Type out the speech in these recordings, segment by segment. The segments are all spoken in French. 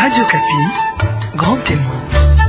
Radio Kapi, grand témoin.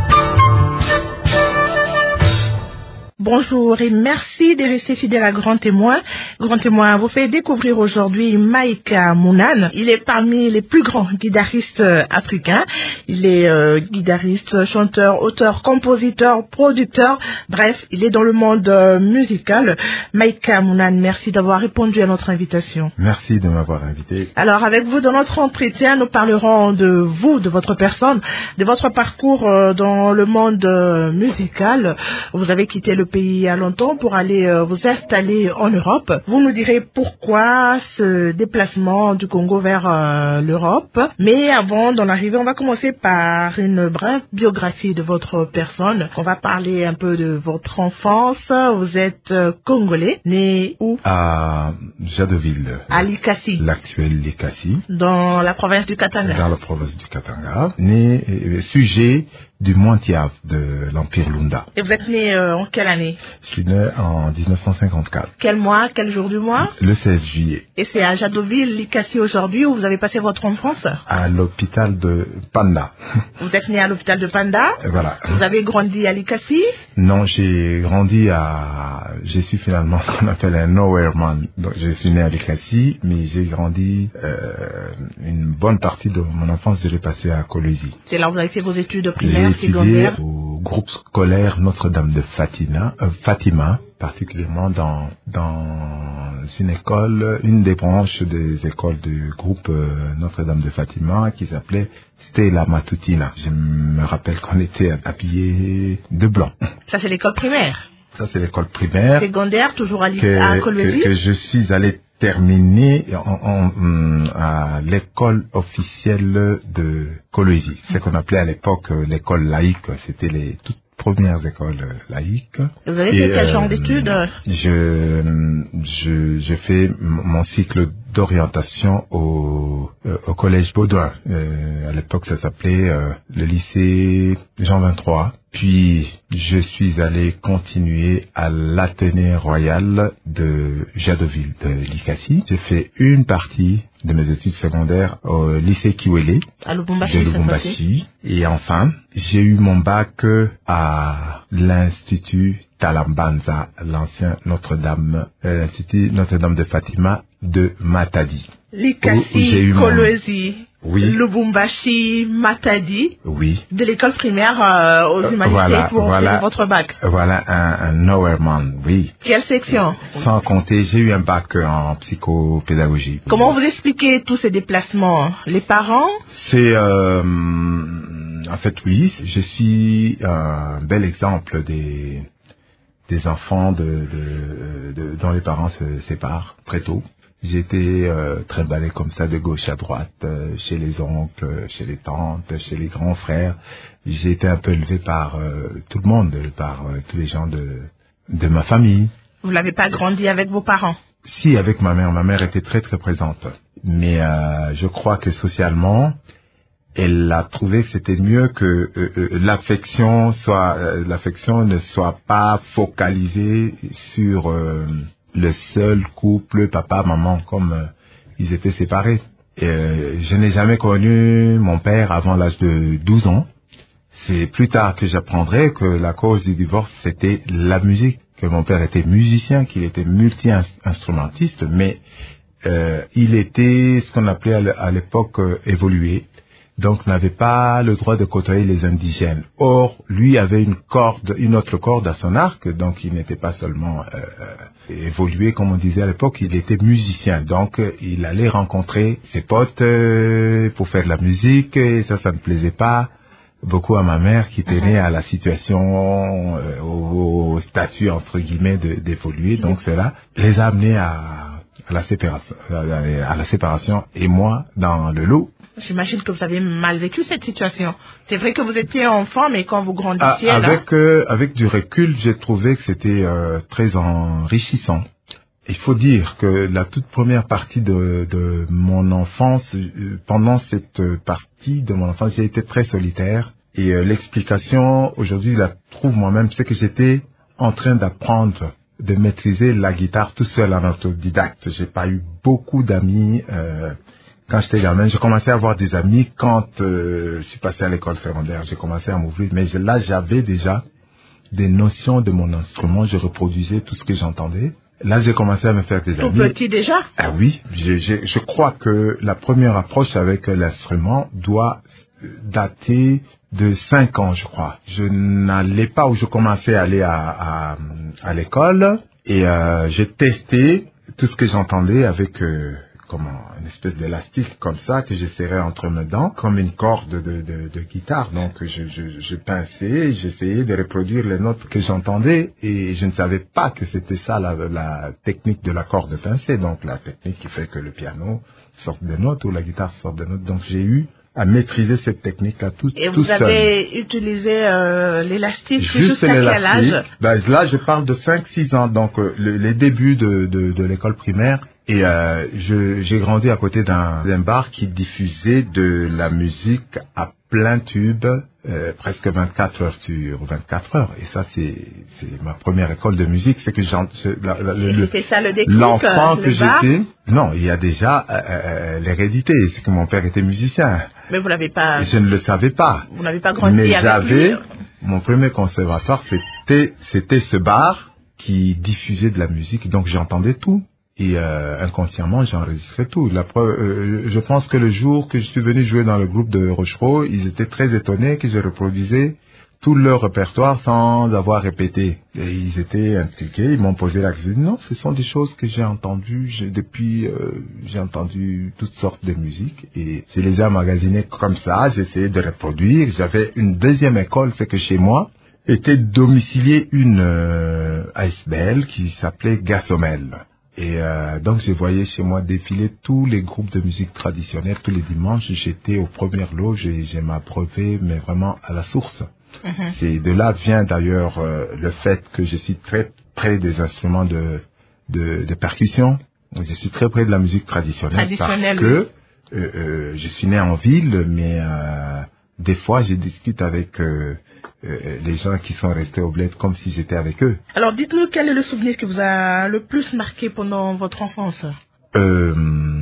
Bonjour et merci de rester fidèle à Grand Témoin. Grand Témoin vous fait découvrir aujourd'hui Maïka Mounan. Il est parmi les plus grands guitaristes africains. Il est guitariste, chanteur, auteur, compositeur, producteur. Bref, il est dans le monde musical. Maïka Mounan, merci d'avoir répondu à notre invitation. Merci de m'avoir invité. Alors, avec vous, dans notre entretien, nous parlerons de vous, de votre personne, de votre parcours dans le monde musical. Vous avez quitté le pays il y a longtemps pour aller vous installer en Europe. Vous nous direz pourquoi ce déplacement du Congo vers l'Europe. Mais avant d'en arriver, on va commencer par une brève biographie de votre personne. On va parler un peu de votre enfance. Vous êtes congolais, né où? À Jadoville. À Likasi. L'actuel Likasi. Dans la province du Katanga. Dans la province du Katanga. Né, sujet du Mointiave de l'Empire Lunda. Et vous êtes né en quelle année? Je suis né en 1954. Quel mois, quel jour du mois? Le 16 juillet. Et c'est à Jadoville, Likasi aujourd'hui, où vous avez passé votre enfance? À l'hôpital de Panda. Vous êtes né à l'hôpital de Panda? Voilà. Vous avez grandi à Likasi? Non, j'ai grandi je suis finalement ce qu'on appelle un nowhere man. Donc, je suis né à Likasi, mais j'ai grandi, une bonne partie de mon enfance, je l'ai passé à Kolwezi. C'est là où vous avez fait vos études primaires? J'ai étudié au groupe scolaire Notre-Dame de Fatima, particulièrement dans une école, une des branches des écoles du groupe Notre-Dame de Fatima qui s'appelait Stella Matutina. Je me rappelle qu'on était habillés de blanc. Ça, c'est l'école primaire? Ça, c'est l'école primaire. Secondaire, toujours à Kolwezi? Que je suis allé terminé à l'école officielle de Kolwezi. Ce qu'on appelait à l'époque l'école laïque. C'était les toutes premières écoles laïques. Vous avez fait quel genre d'études? Je fais mon cycle d'orientation au collège Baudouin. À l'époque, ça s'appelait le lycée Jean 23. Puis, je suis allé continuer à l'Athénée royal de Jadoville, de Likasi. J'ai fait une partie de mes études secondaires au lycée Kiwele à Lubumbashi, de Lubumbashi. Et enfin, j'ai eu mon bac à l'Institut Talambanza, l'ancien l'Institut Notre-Dame de Fatima de Matadi. Likasi, Kolwezi. Oui. Lubumbashi, Matadi. Oui. De l'école primaire aux humanités pour faire votre bac. Voilà un nowhere man, oui. Quelle section? Sans compter, j'ai eu un bac en psychopédagogie. Comment vous expliquez tous ces déplacements? Les parents? C'est en fait oui, je suis un bel exemple des enfants dont les parents se séparent très tôt. J'ai été trimballé comme ça de gauche à droite, chez les oncles, chez les tantes, chez les grands frères. J'ai été un peu élevé par tout le monde, par tous les gens de ma famille. Vous n'avez pas grandi avec vos parents? Si, avec ma mère. Ma mère était très très présente. Mais je crois que socialement, elle a trouvé que c'était mieux que l'affection ne soit pas focalisée sur le seul couple papa-maman comme ils étaient séparés. Je n'ai jamais connu mon père avant l'âge de 12 ans. C'est plus tard que j'apprendrai que la cause du divorce, c'était la musique, que mon père était musicien, qu'il était multi-instrumentiste, mais il était ce qu'on appelait à l'époque évolué, donc n'avait pas le droit de côtoyer les indigènes. Or, lui avait une autre corde à son arc, donc il n'était pas seulement évolué, comme on disait à l'époque, il était musicien. Donc, il allait rencontrer ses potes pour faire de la musique, et ça ne plaisait pas beaucoup à ma mère qui tenait à la situation, au statut, entre guillemets, d'évoluer. Donc, cela les a amenés à la séparation, et moi, dans le lot. J'imagine que vous avez mal vécu cette situation. C'est vrai que vous étiez enfant, mais quand vous grandissiez... Avec du recul, j'ai trouvé que c'était très enrichissant. Il faut dire que la toute première partie de mon enfance, pendant cette partie de mon enfance, j'ai été très solitaire. Et l'explication, aujourd'hui, je la trouve moi-même, c'est que j'étais en train d'apprendre, de maîtriser la guitare tout seul en autodidacte. J'ai pas eu beaucoup d'amis Quand j'étais gamin, je commençais à avoir des amis quand je suis passé à l'école secondaire. J'ai commencé à m'ouvrir, mais là, j'avais déjà des notions de mon instrument. Je reproduisais tout ce que j'entendais. Là, j'ai commencé à me faire des amis. Tout petit déjà? Ah oui, je crois que la première approche avec l'instrument doit dater de 5 ans, je crois. Je n'allais pas où je commençais à aller à l'école et j'ai testé tout ce que j'entendais avec une espèce d'élastique comme ça que je serrais entre mes dents, comme une corde de guitare. Donc je pinçais, j'essayais de reproduire les notes que j'entendais et je ne savais pas que c'était ça la technique de la corde pincée, donc la technique qui fait que le piano sorte des notes ou la guitare sorte des notes. Donc j'ai eu à maîtriser cette technique-là tout seul. Et vous avez utilisé l'élastique jusqu'à quel âge? Là, je parle de 5-6 ans, donc les débuts de l'école primaire. Et j'ai grandi à côté d'un bar qui diffusait de la musique à plein tube, presque 24 heures sur 24 heures. Et ça, c'est ma première école de musique. C'est que c'était ça le déclic, l'enfant que j'étais. Non, il y a déjà l'hérédité. C'est que mon père était musicien. Mais vous l'avez pas. Je ne le savais pas. Vous n'avez pas grandi mais avec lui. Mon premier conservatoire, c'était ce bar qui diffusait de la musique. Donc j'entendais tout. Et inconsciemment, j'enregistrais tout. La preuve, je pense que le jour que je suis venu jouer dans le groupe de Rochereau, ils étaient très étonnés que je reproduisais tout leur répertoire sans avoir répété. Et ils étaient impliqués, ils m'ont posé la question. Non, ce sont des choses que j'ai entendues depuis. J'ai entendu toutes sortes de musiques et je les ai emmagasinées comme ça. J'essayais de reproduire. J'avais une deuxième école, c'est que chez moi était domiciliée une ASBL qui s'appelait Gassomel. Et donc je voyais chez moi défiler tous les groupes de musique traditionnelle tous les dimanches. J'étais aux premières loges et je m'abreuvais, mais vraiment à la source. Mm-hmm. C'est de là vient d'ailleurs le fait que je suis très près des instruments de percussion. Je suis très près de la musique traditionnelle parce que je suis né en ville, mais des fois je discute avec les gens qui sont restés au bled comme si j'étais avec eux. Alors dites-nous quel est le souvenir qui vous a le plus marqué pendant votre enfance? Le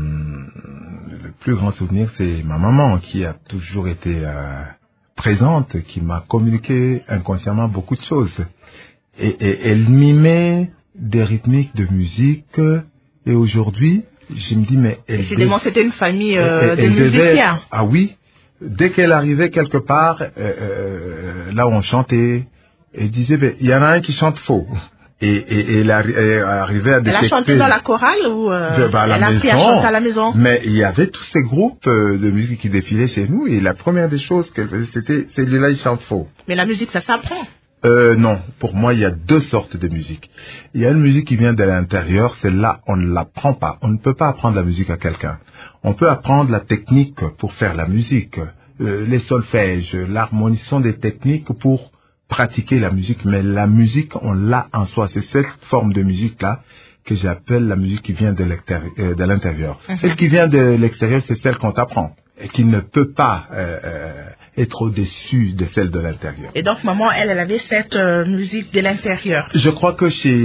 plus grand souvenir, c'est ma maman qui a toujours été présente, qui m'a communiqué inconsciemment beaucoup de choses. Et elle mimait des rythmiques de musique. Et aujourd'hui, je me dis, mais décidément, c'était une famille de musiciens. Ah oui. Dès qu'elle arrivait quelque part, là où on chantait, elle disait, il y en a un qui chante faux. Et elle arrivait à détecter. Elle a chanté dans la chorale ou elle a appris à chanter à la maison? Mais il y avait tous ces groupes de musique qui défilaient chez nous et la première des choses qu'elle faisait, c'était celui-là, il chante faux. Mais la musique, ça s'apprend? Non, pour moi, il y a deux sortes de musique. Il y a une musique qui vient de l'intérieur, celle-là, on ne l'apprend pas. On ne peut pas apprendre la musique à quelqu'un. On peut apprendre la technique pour faire la musique, les solfèges, l'harmonie sont des techniques pour pratiquer la musique, mais la musique, on l'a en soi. C'est cette forme de musique-là que j'appelle la musique qui vient de l'intérieur. Celle qui vient de l'extérieur, c'est celle qu'on t'apprend et qui ne peut pas être au-dessus de celle de l'intérieur. Et donc, maman, elle avait cette musique de l'intérieur. Je crois que chez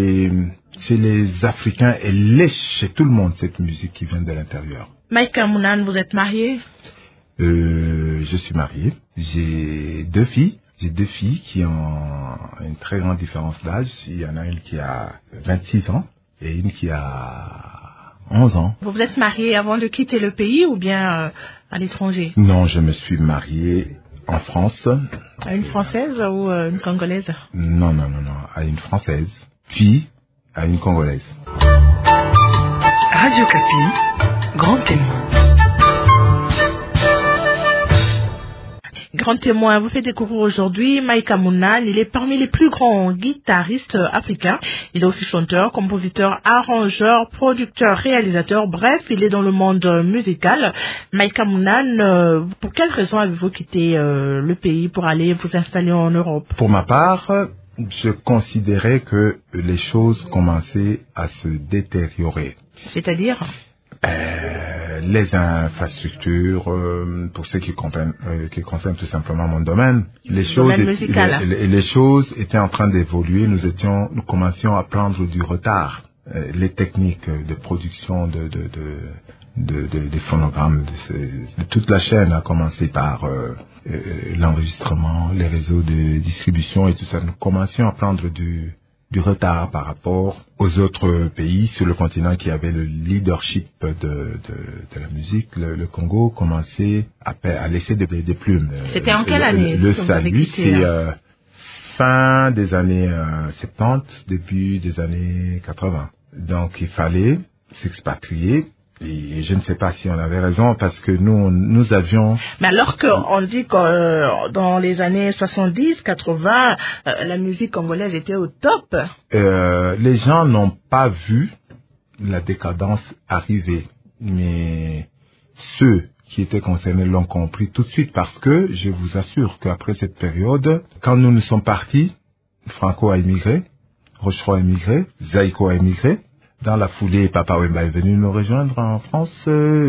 les Africains, elle est chez tout le monde, cette musique qui vient de l'intérieur. Maïka Mounan, vous êtes marié? Je suis marié. J'ai deux filles. J'ai deux filles qui ont une très grande différence d'âge. Il y en a une qui a 26 ans et une qui a 11 ans. Vous vous êtes marié avant de quitter le pays ou bien à l'étranger? Non, je me suis marié en France. À une Française ou une Congolaise? Non, à une Française, puis à une Congolaise. Radio Kapi, grand témoin. Grand témoin vous fait découvrir aujourd'hui Maïka Mounan. Il est parmi les plus grands guitaristes africains. Il est aussi chanteur, compositeur, arrangeur, producteur, réalisateur. Bref, il est dans le monde musical. Maïka Mounan, pour quelle raison avez-vous quitté le pays pour aller vous installer en Europe? Pour ma part, je considérais que les choses commençaient à se détériorer. C'est-à-dire? Les infrastructures, pour ceux qui concernent tout simplement mon domaine, les choses étaient en train d'évoluer. Nous commencions à prendre du retard. les techniques de production des phonogrammes, de toute la chaîne, à commencer par l'enregistrement, les réseaux de distribution et tout ça. Nous commencions à prendre du retard par rapport aux autres pays sur le continent qui avaient le leadership de la musique. Le Congo commençait à laisser des plumes. C'était en quelle année? Le salut, c'est fin des années 70, début des années 80. Donc il fallait s'expatrier. Et je ne sais pas si on avait raison parce que nous avions... Mais alors qu'on dit que dans les années 70, 80, la musique congolaise était au top. Les gens n'ont pas vu la décadence arriver. Mais ceux qui étaient concernés l'ont compris tout de suite parce que je vous assure qu'après cette période, quand nous sommes partis, Franco a immigré, Rochereau a immigré, Zaïko a immigré. Dans la foulée, Papa Wemba est venu nous rejoindre en France,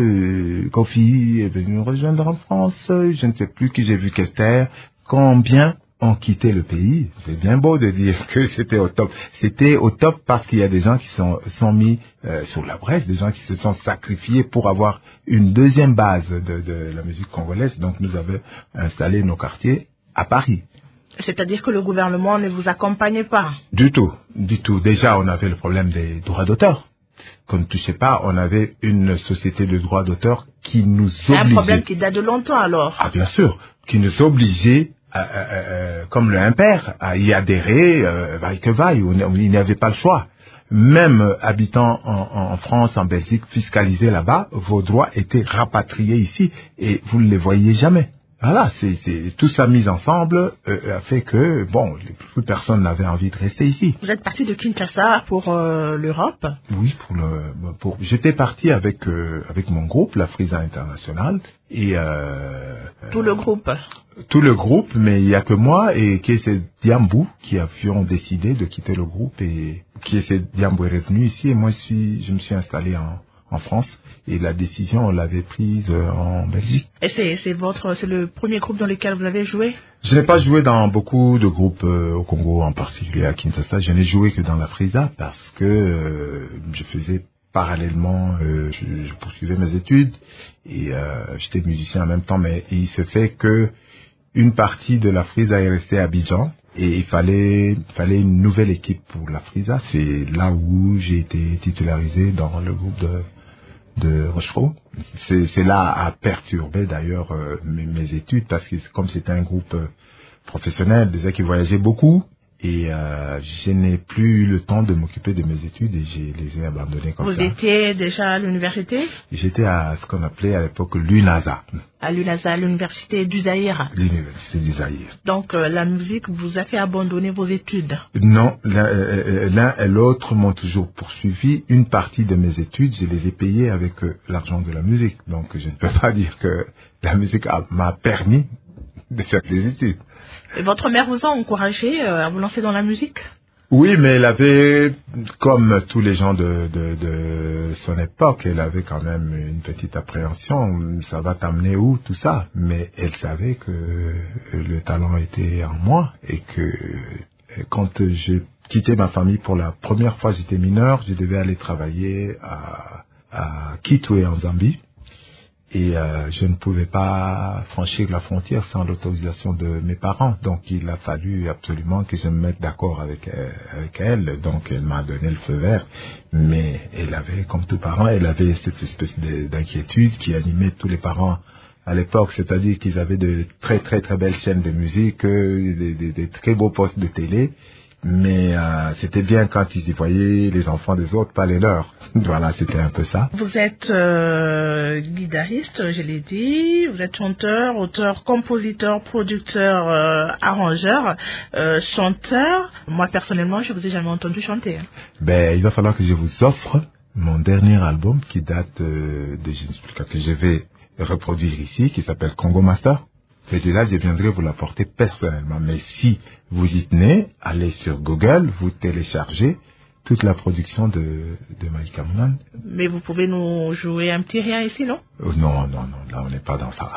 Kofi est venu nous rejoindre en France, je ne sais plus qui j'ai vu quelle terre, combien ont quitté le pays. C'est bien beau de dire que c'était au top. C'était au top parce qu'il y a des gens qui sont mis sur la brèche, des gens qui se sont sacrifiés pour avoir une deuxième base de la musique congolaise. Donc nous avons installé nos quartiers à Paris. C'est-à-dire que le gouvernement ne vous accompagnait pas? Du tout. Déjà, on avait le problème des droits d'auteur. Qu'on ne touchait pas, on avait une société de droits d'auteur qui nous obligeait... C'est un problème qui date de longtemps alors? Ah, bien sûr. Qui nous obligeait, comme le impair, à y adhérer, vaille que vaille, où il n'y avait pas le choix. Même habitant en France, en Belgique, fiscalisés là-bas, vos droits étaient rapatriés ici et vous ne les voyiez jamais. Voilà, c'est tout ça mis ensemble a fait que plus personne n'avait envie de rester ici. Vous êtes parti de Kinshasa pour l'Europe? Oui, j'étais parti avec mon groupe, la Frisa International, et tout le groupe. Tout le groupe, mais il y a que moi et Kiese Diambou qui avions décidé de quitter le groupe et Kiese Diambou est revenu ici et moi je me suis installé en France et la décision on l'avait prise en Belgique. Et c'est le premier groupe dans lequel vous avez joué? Je n'ai pas joué dans beaucoup de groupes au Congo, en particulier à Kinshasa. Je n'ai joué que dans la Frisa parce que je faisais parallèlement, je poursuivais mes études et j'étais musicien en même temps, mais il se fait que une partie de la Frisa est restée à Abidjan. Et il fallait une nouvelle équipe pour la Frisa. C'est là où j'ai été titularisé dans le groupe de Rochereau. C'est là à perturber d'ailleurs mes études parce que comme c'était un groupe professionnel, déjà qui voyageait beaucoup et je n'ai plus eu le temps de m'occuper de mes études et je les ai abandonnés comme ça. Vous étiez déjà à l'université? J'étais à ce qu'on appelait à l'époque l'UNASA. À l'UNASA, l'université du Zaïre. L'université du Zaïre. Donc la musique vous a fait abandonner vos études? Non, l'un et l'autre m'ont toujours poursuivi. Une partie de mes études, je les ai payées avec l'argent de la musique. Donc je ne peux pas dire que la musique m'a permis de faire des études. Et votre mère vous a encouragé à vous lancer dans la musique? Oui, mais elle avait, comme tous les gens de son époque, elle avait quand même une petite appréhension. Ça va t'amener où, tout ça? Mais elle savait que le talent était en moi et que quand j'ai quitté ma famille pour la première fois, j'étais mineur, je devais aller travailler à Kitwe en Zambie. Et je ne pouvais pas franchir la frontière sans l'autorisation de mes parents. Donc il a fallu absolument que je me mette d'accord avec elle. Donc elle m'a donné le feu vert. Mais elle avait, comme tous parents, elle avait cette espèce d'inquiétude qui animait tous les parents à l'époque. C'est-à-dire qu'ils avaient de très très très belles chaînes de musique, des très beaux postes de télé. Mais c'était bien quand ils y voyaient les enfants des autres, pas les leurs. Voilà, c'était un peu ça. Vous êtes guitariste, je l'ai dit. Vous êtes chanteur, auteur, compositeur, producteur, arrangeur, chanteur. Moi, personnellement, je vous ai jamais entendu chanter. Il va falloir que je vous offre mon dernier album qui date que je vais reproduire ici, qui s'appelle Congo Master. Celui-là, je viendrai vous l'apporter personnellement. Mais si vous y tenez, allez sur Google, vous téléchargez toute la production de Maïka Mounan. Mais vous pouvez nous jouer un petit rien ici, non? Non, là on n'est pas dans ça.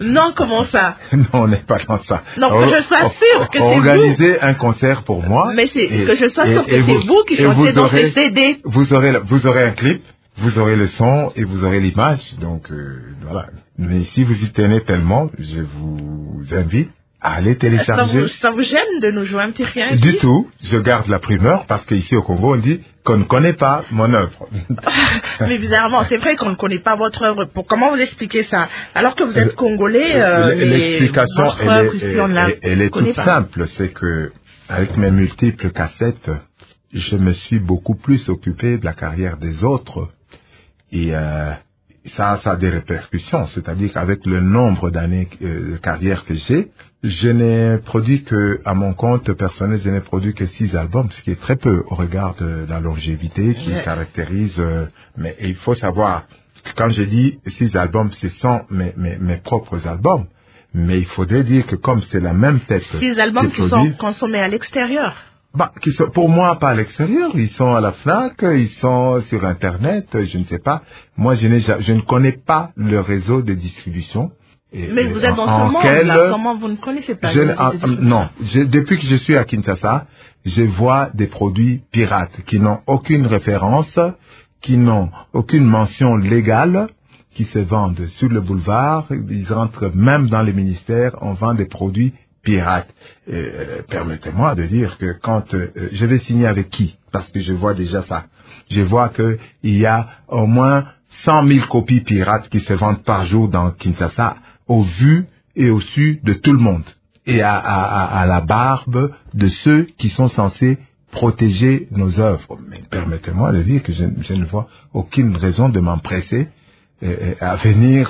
Non, comment ça? Non, on n'est pas dans ça. Non, que je sois sûr que c'est vous. Organisez un concert pour moi. Mais que je sois sûr que c'est vous qui chantez dans ces CD. Vous aurez un clip, vous aurez le son et vous aurez l'image. Donc, voilà. Mais si vous y tenez tellement, je vous invite à aller télécharger. Ça vous gêne de nous jouer un petit rien ici? Du tout. Je garde la primeur parce qu'ici au Congo, on dit qu'on ne connaît pas mon œuvre. Mais bizarrement, c'est vrai qu'on ne connaît pas votre œuvre. Comment vous expliquez ça? Alors que vous êtes congolais, l'explication, elle est toute pas. simple. C'est que, avec mes multiples cassettes, je me suis beaucoup plus occupé de la carrière des autres. Et, ça a des répercussions. C'est-à-dire qu'avec le nombre d'années de carrière que j'ai, je n'ai produit que, à mon compte personnel, je n'ai produit que 6 albums, ce qui est très peu au regard de la longévité qui caractérise, mais il faut savoir que quand je dis 6 albums, ce sont mes propres albums. Mais il faudrait dire que comme c'est la même tête. 6 albums qui sont consommés à l'extérieur. Qui sont, pour moi, pas à l'extérieur. Ils sont à la FNAC, ils sont sur Internet, je ne sais pas. Moi, je ne connais pas le réseau de distribution. Mais vous êtes dans ce monde-là, comment vous ne connaissez pas non, depuis que je suis à Kinshasa, je vois des produits pirates qui n'ont aucune référence, qui n'ont aucune mention légale, qui se vendent sur le boulevard, ils rentrent même dans les ministères, on vend des produits pirates. Permettez-moi de dire que quand je vais signer avec qui, parce que je vois déjà ça, je vois que il y a au moins 100 000 copies pirates qui se vendent par jour dans Kinshasa, au vu et au su de tout le monde, et à la barbe de ceux qui sont censés protéger nos œuvres. Mais permettez-moi de dire que je ne vois aucune raison de m'empresser à venir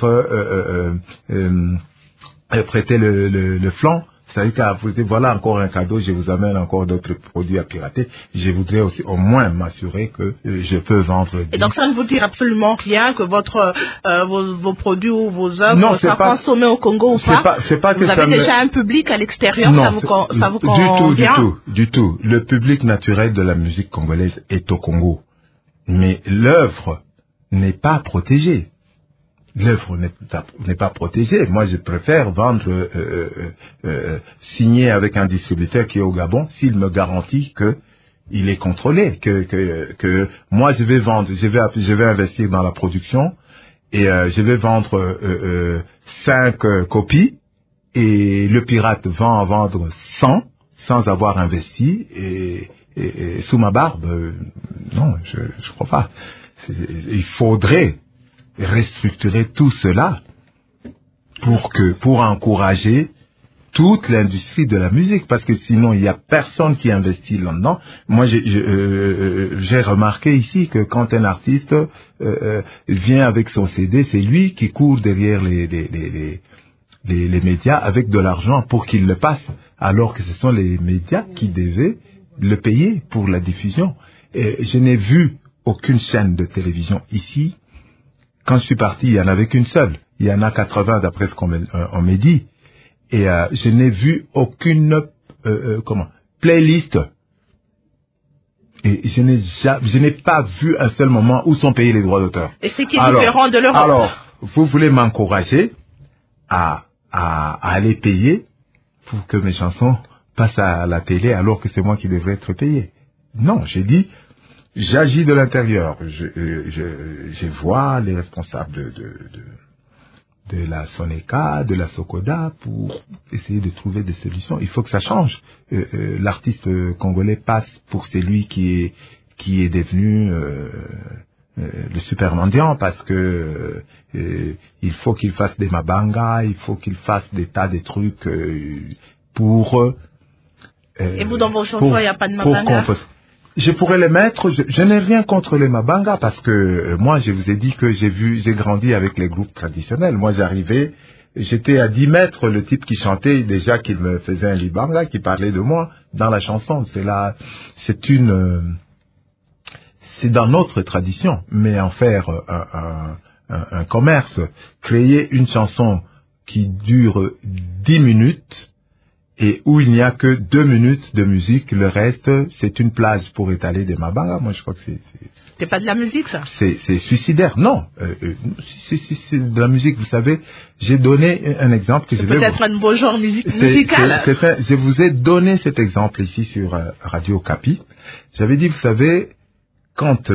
prêter le flanc. C'est-à-dire qu'à vous dire, voilà encore un cadeau, je vous amène encore d'autres produits à pirater. Je voudrais aussi au moins m'assurer que je peux vendre. Et donc ça ne vous dit absolument rien que vos produits ou vos œuvres soient consommés au Congo ou pas? C'est pas que vous avez déjà un public à l'extérieur, ça vous convient? Du tout. Le public naturel de la musique congolaise est au Congo. Mais l'œuvre n'est pas protégée. L'œuvre n'est pas protégée. Moi, je préfère vendre, signer avec un distributeur qui est au Gabon, s'il me garantit que il est contrôlé, que moi je vais vendre, je vais investir dans la production et je vais vendre 5 copies et le pirate va en vendre 100 sans avoir investi et sous ma barbe. Non, je crois pas. Il faudrait restructurer tout cela pour encourager toute l'industrie de la musique, parce que sinon il y a personne qui investit là-dedans. Moi j'ai remarqué ici que quand un artiste vient avec son CD, c'est lui qui court derrière les médias avec de l'argent pour qu'il le passe, alors que ce sont les médias qui devaient le payer pour la diffusion. Et je n'ai vu aucune chaîne de télévision ici. Quand je suis parti, il n'y en avait qu'une seule. Il y en a 80 d'après ce qu'on me dit. Et je n'ai vu aucune playlist. Et je n'ai pas vu un seul moment où sont payés les droits d'auteur. Et c'est qui est différent de l'Europe. Alors, vous voulez m'encourager à aller payer pour que mes chansons passent à la télé alors que c'est moi qui devrais être payé. Non, j'ai dit... J'agis de l'intérieur. Je vois les responsables de la Soneca, de la Sokoda pour essayer de trouver des solutions. Il faut que ça change. L'artiste congolais passe pour celui qui est devenu le super mendiant parce que il faut qu'il fasse des mabanga, il faut qu'il fasse des tas de trucs pour. Et vous dans vos chansons, il n'y a pas de mabanga? Je pourrais les mettre, je n'ai rien contre les mabanga parce que moi je vous ai dit que j'ai grandi avec les groupes traditionnels. Moi j'arrivais, j'étais à 10 mètres, le type qui chantait déjà qu'il me faisait un libanga, qui parlait de moi dans la chanson. C'est dans notre tradition, mais en faire un commerce, créer une chanson qui dure 10 minutes et où il n'y a que 2 minutes de musique. Le reste, c'est une plage pour étaler des mabangas. Moi, je crois que C'est pas de la musique, ça? c'est suicidaire. Non, c'est de la musique. Vous savez, j'ai donné un exemple que je vais peut-être un beau genre musical. Je vous ai donné cet exemple ici sur Radio Okapi. J'avais dit, vous savez, quand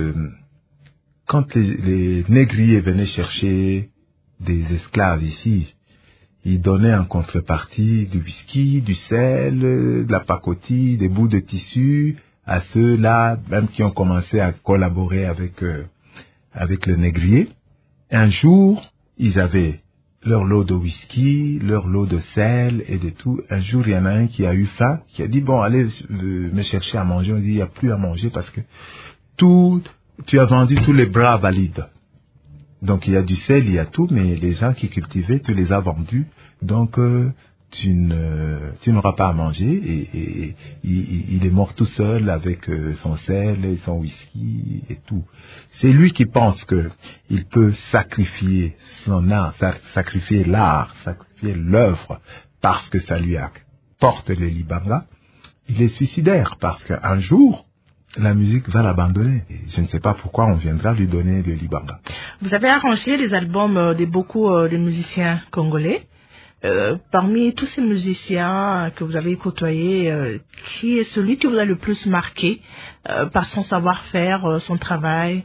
les négriers venaient chercher des esclaves ici, ils donnaient en contrepartie du whisky, du sel, de la pacotille, des bouts de tissu à ceux-là, même qui ont commencé à collaborer avec le négrier. Un jour, ils avaient leur lot de whisky, leur lot de sel et de tout. Un jour, il y en a un qui a eu faim, qui a dit, bon, allez me chercher à manger. On dit, il n'y a plus à manger parce que tu as vendu tous les bras valides. Donc, il y a du sel, il y a tout, mais les gens qui cultivaient, tu les as vendus. Donc, tu n'auras pas à manger. Et il est mort tout seul avec son sel et son whisky et tout. C'est lui qui pense que il peut sacrifier son art, sacrifier l'art, sacrifier l'œuvre parce que ça lui apporte le libanga. Il est suicidaire parce qu'un jour, la musique va l'abandonner. Je ne sais pas pourquoi on viendra lui donner le libanga. Vous avez arrangé les albums de beaucoup de musiciens congolais. Parmi tous ces musiciens que vous avez côtoyés, qui est celui qui vous a le plus marqué par son savoir-faire, son travail?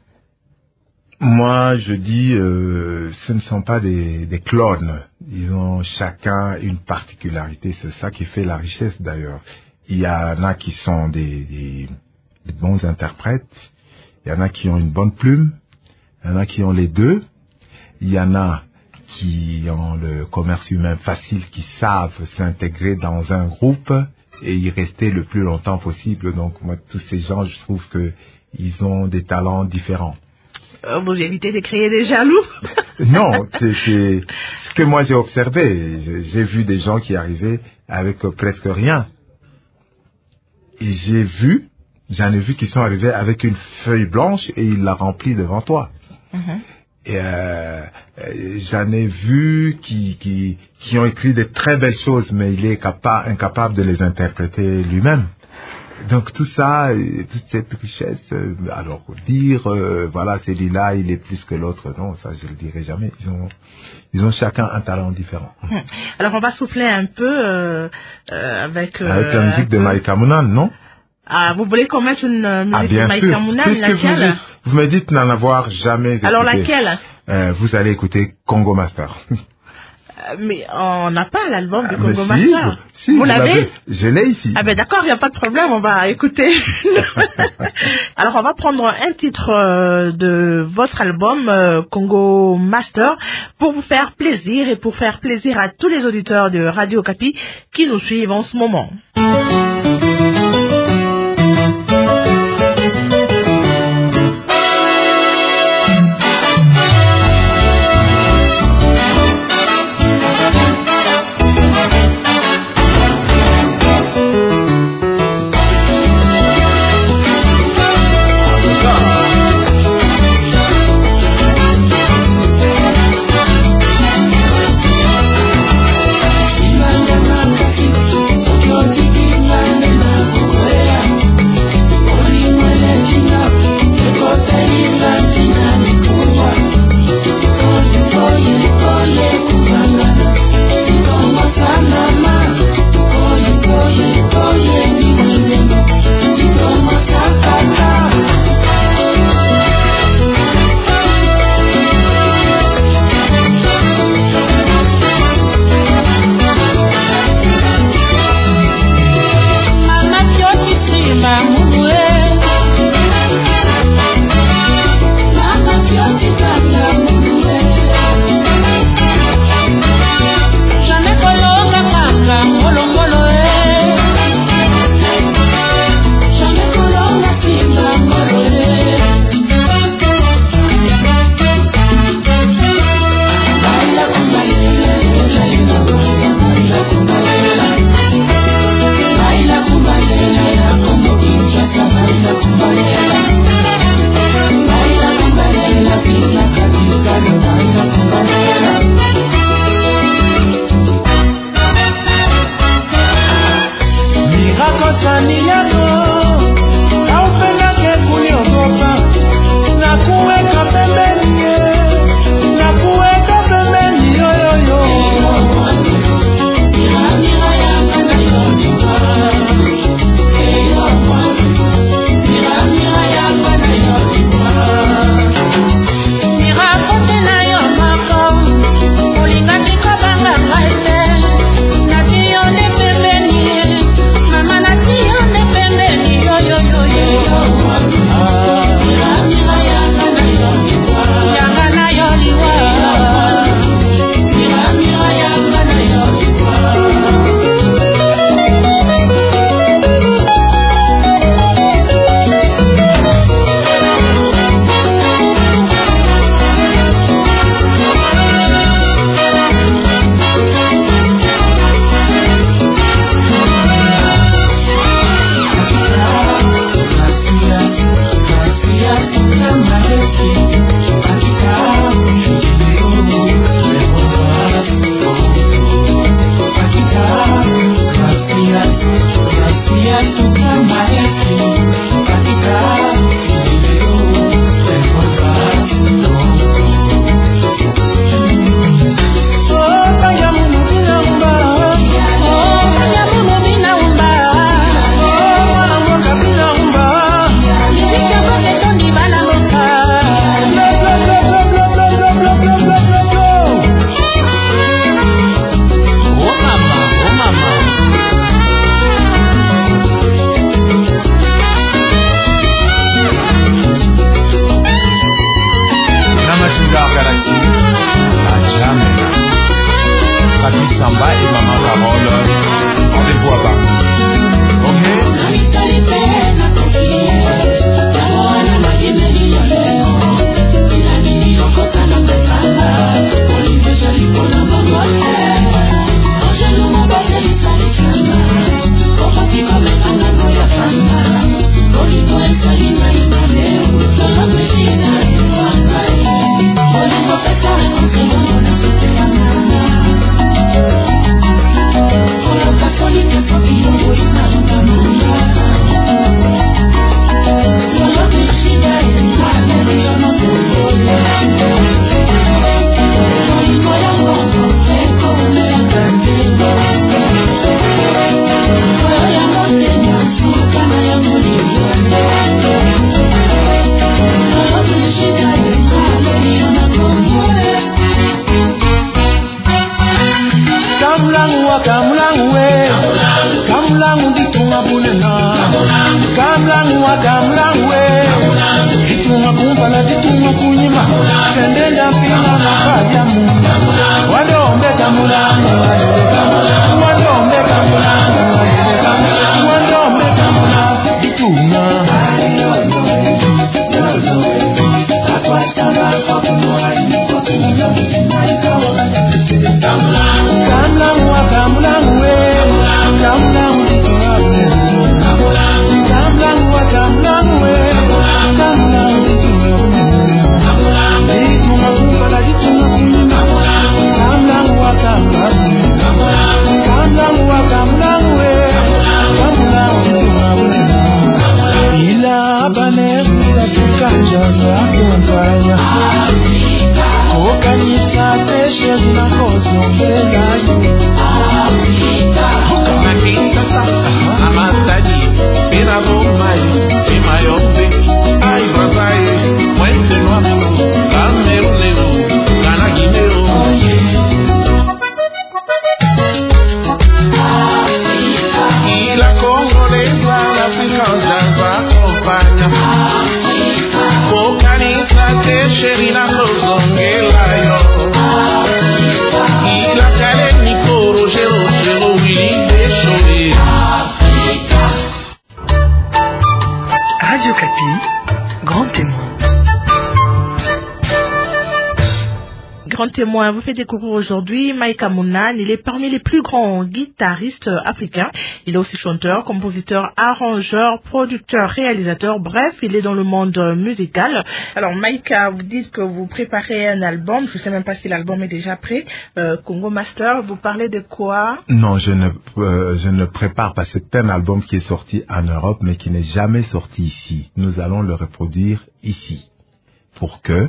Moi, je dis, ce ne sont pas des clones. Ils ont chacun une particularité. C'est ça qui fait la richesse d'ailleurs. Il y en a qui sont des bons interprètes, il y en a qui ont une bonne plume, il y en a qui ont les deux, il y en a qui ont le commerce humain facile, qui savent s'intégrer dans un groupe et y rester le plus longtemps possible. Donc moi, tous ces gens, je trouve que ils ont des talents différents. Vous évitez de créer des jaloux? Non, c'est ce que moi j'ai observé. J'ai vu des gens qui arrivaient avec presque rien. Et j'en ai vu qui sont arrivés avec une feuille blanche et il l'a remplie devant toi. Et j'en ai vu qui ont écrit des très belles choses, mais il est incapable de les interpréter lui-même. Donc tout ça, toute cette richesse, alors dire, voilà, celui-là, il est plus que l'autre, non, ça je le dirai jamais. Ils ont chacun un talent différent. Alors on va souffler un peu avec la musique de Maïka Mounan, non? Ah, vous voulez qu'on mette une musique de Maïka Mounan, laquelle? Vous me dites n'en avoir jamais écouté. Alors laquelle? Vous allez écouter Congo Master. Mais on n'a pas l'album de Congo Master. Si, vous l'avez? Je l'ai ici. Ah ben d'accord, il n'y a pas de problème, on va écouter. Alors on va prendre un titre de votre album Congo Master pour vous faire plaisir et pour faire plaisir à tous les auditeurs de Radio Okapi qui nous suivent en ce moment. Imagine Gamlang ditunga bunena, gamlang wa gamlang we, ditunga kumpala ditunga kunyima, tendenda pina na kajamu, wadombe gamulang, wadombe gamulang, wadombe gamulang ditunga. Gamlang wa gamlang we, gamlang ditunga bunena, gamlang wa gamlang we, gamlang ditunga bunena, ditunga kumpala ditunga kunyima, gamlang wa gamlang we, gamlang wa gamlang we, gamlang ditunga bunena. Ila baner la tukanja ya kumpanya, okanisa teshe na kozo mbelayo. Makinta sasa, amatadi, pirazo mai, imayombe, ai vazae, mwende nwamelo, kamerunelo, kanaginelo. Ila congolesa, la ficanza va compagna. Okanisa teshe na kozo mbelayo. Ila kale nikoro, jero, Radio Kapi, grand témoin. Grand témoin, vous fait découvrir aujourd'hui Maïka Mounan. Il est parmi les plus grands guitaristes africains. Il est aussi chanteur, compositeur, arrangeur, producteur, réalisateur. Bref, il est dans le monde musical. Alors Maïka, vous dites que vous préparez un album. Je ne sais même pas si l'album est déjà prêt. Congo Master, vous parlez de quoi? Non, je ne prépare pas. C'est un album qui est sorti en Europe, mais qui n'est jamais sorti ici. Nous allons le reproduire ici pour que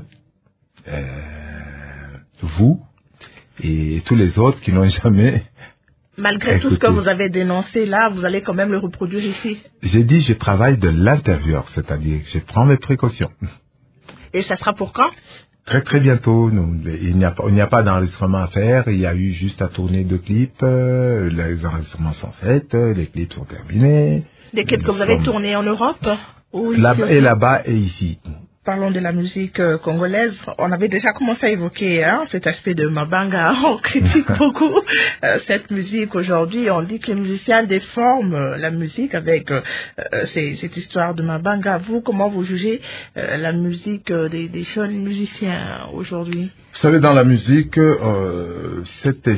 vous et tous les autres qui n'ont jamais Malgré tout ce que vous avez dénoncé là, vous allez quand même le reproduire ici. J'ai dit je travaille de l'intérieur, c'est-à-dire je prends mes précautions. Et ça sera pour quand? Très très bientôt. Il n'y a pas d'enregistrement à faire. Il y a eu juste à tourner 2 clips. Les enregistrements sont faits, les clips sont terminés. Des clips que vous avez tournés en Europe ou ici là-bas, et là-bas et ici. Parlons de la musique congolaise. On avait déjà commencé à évoquer cet aspect de Mabanga. On critique beaucoup cette musique aujourd'hui. On dit que les musiciens déforment la musique avec cette histoire de Mabanga. Vous, comment vous jugez la musique des jeunes musiciens aujourd'hui? Vous savez, dans la musique, cette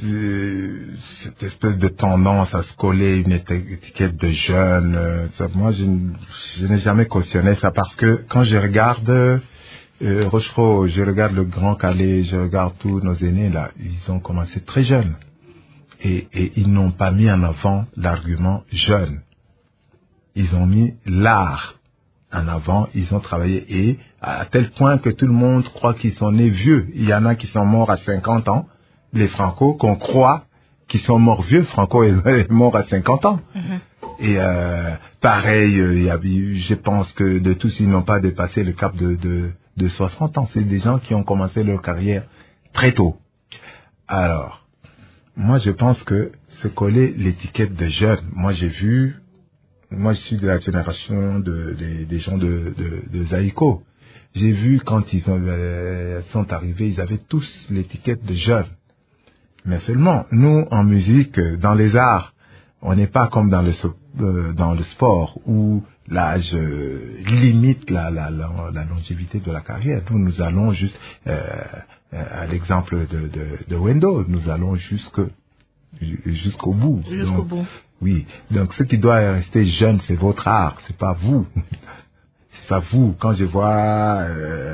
espèce de tendance à se coller une étiquette de jeune, moi je n'ai jamais cautionné ça parce que quand je regarde Rochereau, je regarde le Grand Calais, je regarde tous nos aînés là, ils ont commencé très jeunes et ils n'ont pas mis en avant l'argument jeune. Ils ont mis l'art en avant, ils ont travaillé et à tel point que tout le monde croit qu'ils sont nés vieux. Il y en a qui sont morts à 50 ans, les Franco, qu'on croit qu'ils sont morts vieux. Franco est mort à 50 ans. Mm-hmm. Et pareil, je pense que de tous, ils n'ont pas dépassé le cap de 60 ans. C'est des gens qui ont commencé leur carrière très tôt. Alors, moi je pense que se coller l'étiquette de jeune, moi je suis de la génération des gens de Zaïko. J'ai vu quand ils sont arrivés, ils avaient tous l'étiquette de jeunes. Mais seulement, nous, en musique, dans les arts, on n'est pas comme dans le sport où l'âge limite la longévité de la carrière. Nous allons juste, à l'exemple de Wendo, nous allons jusqu'au bout. Jusqu'au bout. Oui. Donc, ce qui doit rester jeune, c'est votre art, c'est pas vous. C'est pas vous. Quand je vois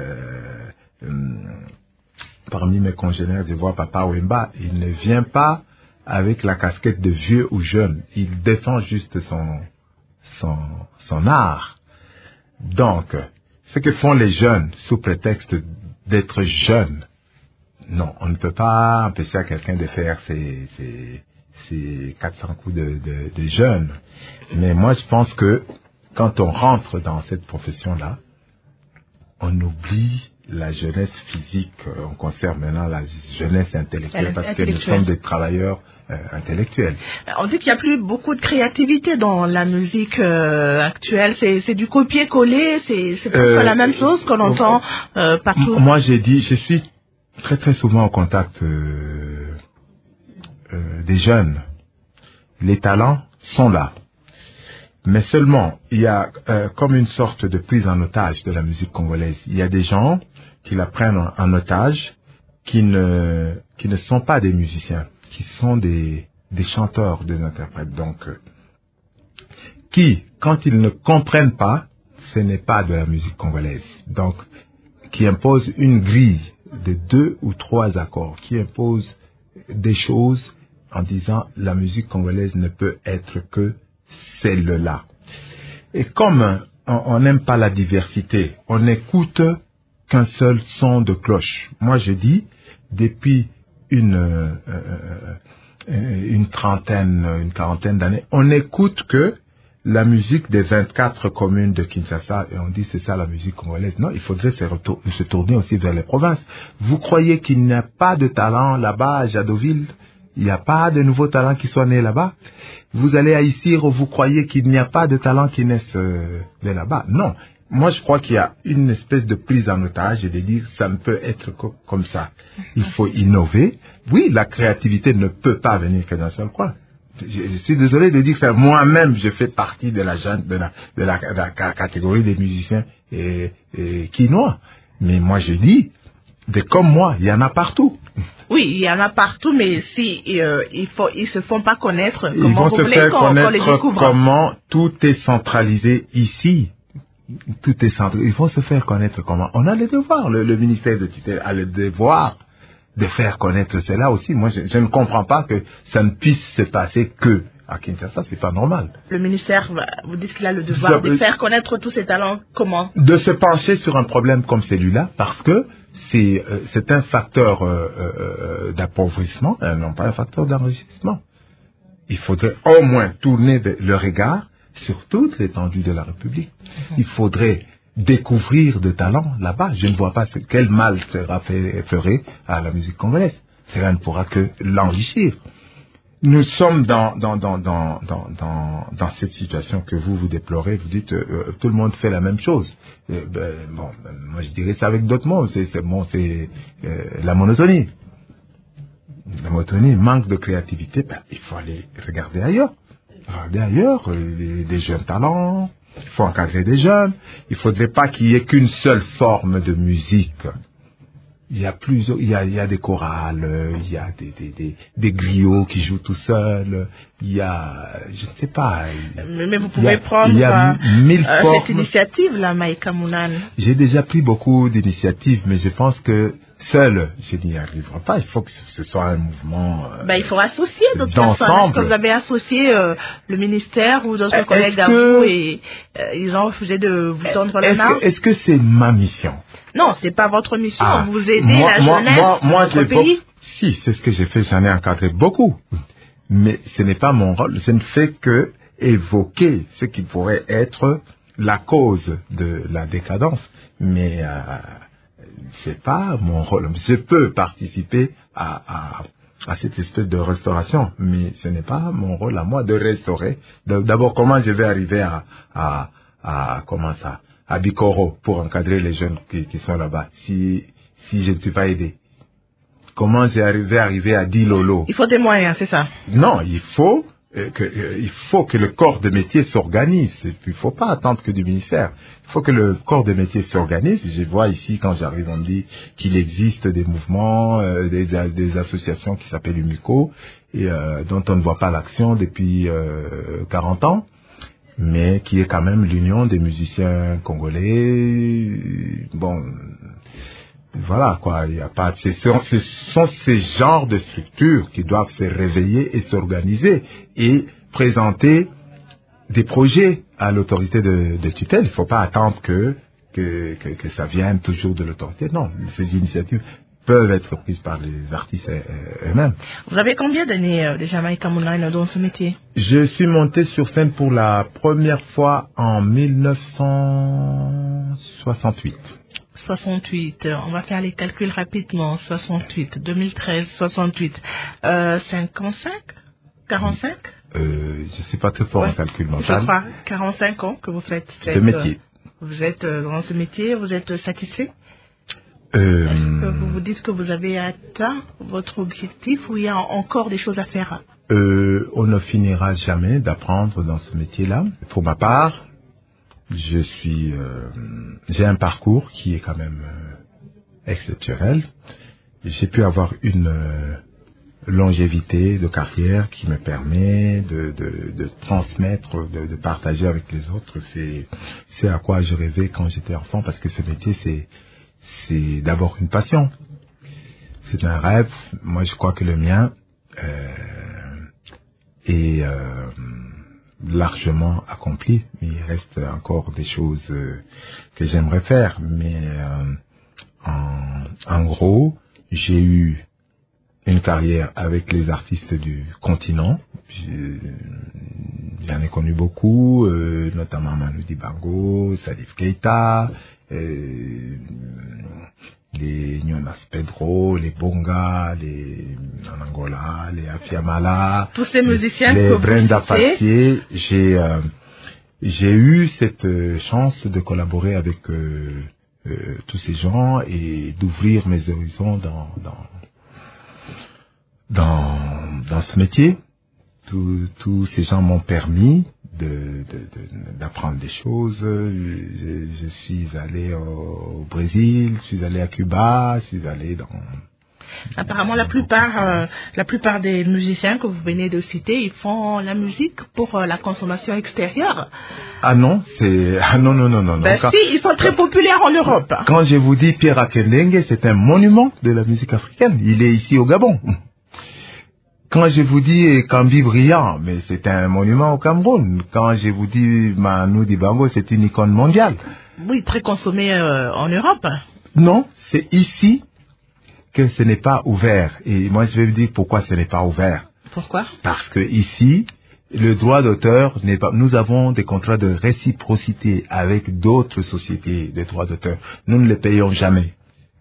parmi mes congénères, je vois Papa Wemba, il ne vient pas avec la casquette de vieux ou jeune. Il défend juste son art. Donc, ce que font les jeunes sous prétexte d'être jeunes, non, on ne peut pas empêcher à quelqu'un de faire ses 400 coups de jeunes. Mais moi, je pense que quand on rentre dans cette profession-là, on oublie la jeunesse physique, on conserve maintenant la jeunesse intellectuelle parce que nous sommes des travailleurs intellectuelle. On dit qu'il n'y a plus beaucoup de créativité dans la musique actuelle. C'est du copier-coller, c'est pas la même chose qu'on entend partout. Moi, j'ai dit, je suis très très souvent en contact des jeunes. Les talents sont là. Mais seulement, il y a comme une sorte de prise en otage de la musique congolaise. Il y a des gens qui la prennent en otage, qui ne sont pas des musiciens, qui sont des chanteurs, des interprètes. Donc, qui, quand ils ne comprennent pas, ce n'est pas de la musique congolaise. Donc, qui imposent une grille de 2 ou 3 accords, qui imposent des choses en disant la musique congolaise ne peut être que celle-là. Et comme on n'aime pas la diversité, on n'écoute qu'un seul son de cloche. Moi, je dis, depuis une quarantaine d'années, on n'écoute que la musique des 24 communes de Kinshasa et on dit c'est ça la musique congolaise. Non, il faudrait se tourner aussi vers les provinces. Vous croyez qu'il n'y a pas de talent là-bas à Jadoville? Il n'y a pas de nouveaux talents qui soient nés là-bas? Vous allez à Issir, vous croyez qu'il n'y a pas de talents qui naissent de là-bas? Non. Moi, je crois qu'il y a une espèce de prise en otage et de dire ça ne peut être comme ça. Il faut innover. Oui, la créativité ne peut pas venir que d'un seul coin. Je suis désolé de dire que moi-même, je fais partie de la catégorie des musiciens quinois. Mais moi, je dis, comme moi, il y en a partout. Oui, il y en a partout, mais si ils se font pas connaître, comment ils vont vous se voulez faire qu'on les connaître découvre? Comment tout est centralisé ici. Tout est centralisé. Ils vont se faire connaître comment. On a le devoir, le ministère de tutelle a le devoir de faire connaître cela aussi. Moi, je ne comprends pas que ça ne puisse se passer que à Kinshasa, c'est pas normal. Le ministère, vous dites qu'il a le devoir de faire connaître tous ces talents, comment? De se pencher sur un problème comme celui-là, parce que c'est un facteur d'appauvrissement, non pas un facteur d'enrichissement. Il faudrait au moins tourner le regard sur toute l'étendue de la République. Il faudrait découvrir de talents là-bas. Je ne vois pas quel mal ferait à la musique congolaise. Cela ne pourra que l'enrichir. Nous sommes dans cette situation que vous déplorez. Vous dites tout le monde fait la même chose. Moi je dirais ça avec d'autres mots. C'est la monotonie. La monotonie manque de créativité. Il faut aller regarder ailleurs. Des jeunes talents. Il faut encadrer des jeunes. Il ne faudrait pas qu'il y ait qu'une seule forme de musique. Il y a des chorales, il y a des griots qui jouent tout seuls, il y a, je ne sais pas. Mais vous pouvez prendre cette initiative-là, Maïka Mounane. J'ai déjà pris beaucoup d'initiatives, mais je pense que seul, je n'y arriverai pas. Il faut que ce soit un mouvement. Il faut associer d'autres personnes. Est-ce que vous avez associé le ministère ou d'autres collègues à vous et ils ont refusé de vous tendre la main? Est-ce que c'est ma mission? Non, c'est pas votre mission. Vous aidez la jeunesse de votre pays. Si, c'est ce que j'ai fait. J'en ai encadré beaucoup. Mais ce n'est pas mon rôle. Je ne fais que évoquer ce qui pourrait être la cause de la décadence. Mais c'est pas mon rôle. Je peux participer à cette espèce de restauration, mais ce n'est pas mon rôle à moi de restaurer. D'abord, comment je vais arriver à Bikoro pour encadrer les jeunes qui sont là-bas si je ne suis pas aidé? Comment j'ai arrivé à Dilolo? Il faut des moyens, c'est ça? Non, il faut que le corps de métier s'organise. Il ne faut pas attendre que du ministère. Il faut que le corps de métier s'organise. Je vois ici, quand j'arrive, on me dit qu'il existe des mouvements, des associations qui s'appellent UMICO, et dont on ne voit pas l'action depuis 40 ans. Mais qui est quand même l'union des musiciens congolais. Bon, voilà quoi. Il y a pas. Ce sont ces genres de structures qui doivent se réveiller et s'organiser et présenter des projets à l'autorité de tutelle. Il ne faut pas attendre que ça vienne toujours de l'autorité. Non, ces initiatives peuvent être prises par les artistes eux-mêmes. Vous avez combien d'années déjà, Maïka Mounane, dans ce métier? Je suis monté sur scène pour la première fois en 1968. 68, on va faire les calculs rapidement. 68, 2013, 68, 55, 45. Je suis pas très fort en calcul mental. Je crois 45 ans que vous faites ce métier. Vous êtes dans ce métier, vous êtes satisfait? Est-ce que vous vous dites que vous avez atteint votre objectif ou il y a encore des choses à faire? On ne finira jamais d'apprendre dans ce métier-là. Pour ma part, j'ai un parcours qui est quand même exceptionnel. J'ai pu avoir une longévité de carrière qui me permet de transmettre, de partager avec les autres. C'est à quoi je rêvais quand j'étais enfant, parce que ce métier, c'est d'abord une passion. C'est un rêve. Moi, je crois que le mien est largement accompli. Mais il reste encore des choses que j'aimerais faire. Mais en gros, j'ai eu une carrière avec les artistes du continent. J'en ai connu beaucoup, notamment Manu Dibango, Salif Keita, les Jonas Pedro, les Bonga, les en Angola, les Afiamala, tous ces musiciens les que vous Brenda citez. Fassier. J'ai eu cette chance de collaborer avec tous ces gens et d'ouvrir mes horizons dans ce métier. Tous ces gens m'ont permis d'apprendre des choses. Je suis allé au Brésil, je suis allé à Cuba, je suis allé dans... Apparemment, la plupart des musiciens que vous venez de citer, ils font la musique pour la consommation extérieure. Non. Ben si, ils sont très populaires en Europe. Quand je vous dis Pierre Akendengue, c'est un monument de la musique africaine. Il est ici au Gabon. Quand je vous dis Kambi Brillant, mais c'est un monument au Cameroun. Quand je vous dis Manu Dibango, c'est une icône mondiale. Oui, très consommé en Europe. Non, c'est ici que ce n'est pas ouvert. Et moi, je vais vous dire pourquoi ce n'est pas ouvert. Pourquoi? Parce que ici, le droit d'auteur n'est pas... Nous avons des contrats de réciprocité avec d'autres sociétés de droits d'auteur. Nous ne les payons jamais.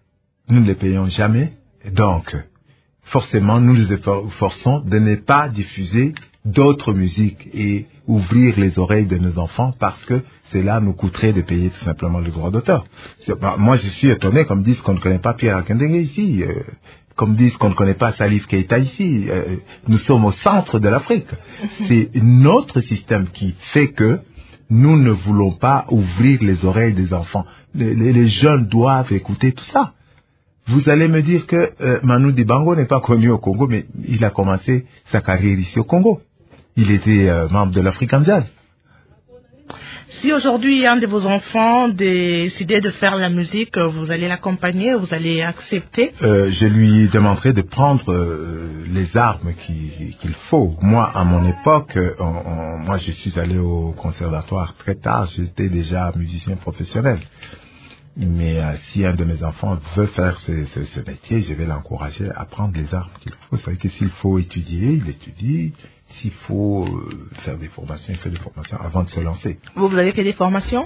Donc, forcément, nous nous efforçons de ne pas diffuser d'autres musiques et ouvrir les oreilles de nos enfants parce que cela nous coûterait de payer tout simplement le droit d'auteur. Moi, je suis étonné comme disent qu'on ne connaît pas Pierre Akendengue ici, comme disent qu'on ne connaît pas Salif Keita ici. Nous sommes au centre de l'Afrique. C'est notre système qui fait que nous ne voulons pas ouvrir les oreilles des enfants. Les jeunes doivent écouter tout ça. Vous allez me dire que Manu Dibango n'est pas connu au Congo, mais il a commencé sa carrière ici au Congo. Il était membre de l'African Jazz. Si aujourd'hui un de vos enfants décidait de faire la musique, vous allez l'accompagner, vous allez accepter? Je lui demanderai de prendre les armes qu'il faut. Moi, à mon époque, moi je suis allé au conservatoire très tard, j'étais déjà musicien professionnel. Mais si un de mes enfants veut faire ce métier, je vais l'encourager à prendre les armes qu'il faut. C'est-à-dire que s'il faut étudier, il étudie. S'il faut faire des formations, il fait des formations avant de se lancer. Vous avez fait des formations?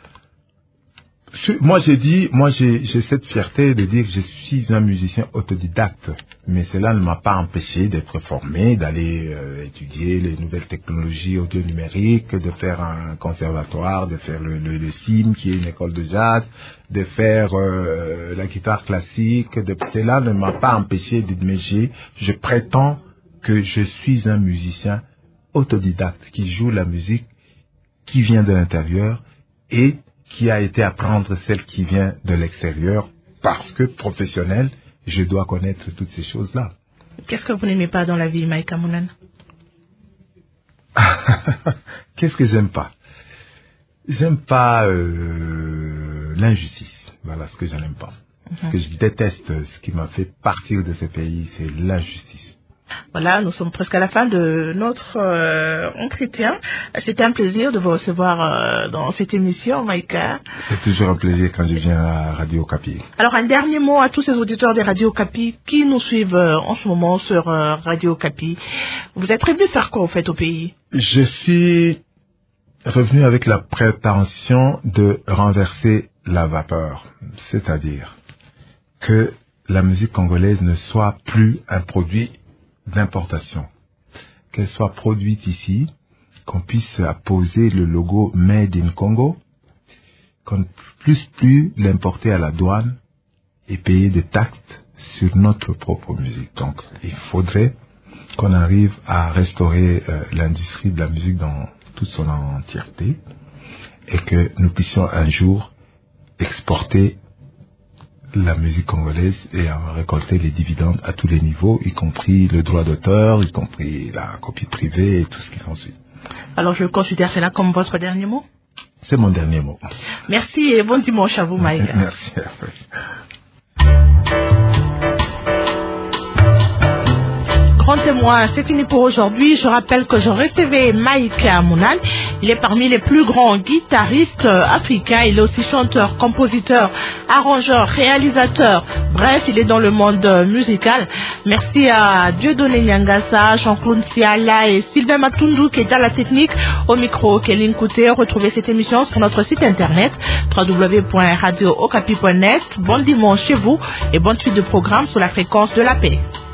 Moi, j'ai cette fierté de dire que je suis un musicien autodidacte. Mais cela ne m'a pas empêché d'être formé, d'aller étudier les nouvelles technologies audio-numériques, de faire un conservatoire, de faire le CIM, qui est une école de jazz, de faire la guitare classique. Cela ne m'a pas empêché de dire, je prétends que je suis un musicien autodidacte qui joue la musique qui vient de l'intérieur et qui a été apprendre celle qui vient de l'extérieur parce que professionnel, je dois connaître toutes ces choses-là. Qu'est-ce que vous n'aimez pas dans la vie, Maïka Mounan? Qu'est-ce que j'aime pas? J'aime pas l'injustice. Voilà ce que je n'aime pas. Ce que je déteste, ce qui m'a fait partir de ce pays, c'est l'injustice. Voilà, nous sommes presque à la fin de notre entretien. C'était un plaisir de vous recevoir dans cette émission, Maïka. C'est toujours un plaisir quand je viens à Radio Okapi. Alors, un dernier mot à tous ces auditeurs de Radio Okapi qui nous suivent en ce moment sur Radio Okapi. Vous êtes revenu faire quoi, au fait, au pays? Je suis revenu avec la prétention de renverser la vapeur, c'est-à-dire que la musique congolaise ne soit plus un produit d'importation, qu'elle soit produite ici, qu'on puisse apposer le logo Made in Congo, qu'on ne puisse plus l'importer à la douane et payer des taxes sur notre propre musique. Donc, il faudrait qu'on arrive à restaurer l'industrie de la musique dans toute son entièreté et que nous puissions un jour exporter la musique congolaise et en récolter les dividendes à tous les niveaux, y compris le droit d'auteur, y compris la copie privée et tout ce qui s'ensuit. Alors je considère cela comme votre dernier mot? C'est mon dernier mot. Merci et bon dimanche à vous, Mike. Merci. Grand témoin, c'est fini pour aujourd'hui. Je rappelle que je recevais Mike Amunal. Il est parmi les plus grands guitaristes africains. Il est aussi chanteur, compositeur, arrangeur, réalisateur. Bref, il est dans le monde musical. Merci à Dieudonné Nyangasa, Jean-Claude Siala et Sylvain Matundu qui est à la technique. Au micro, Kéline Couté. Retrouvez cette émission sur notre site internet www.radiookapi.net. Bon dimanche chez vous et bonne suite de programme sur la fréquence de la paix.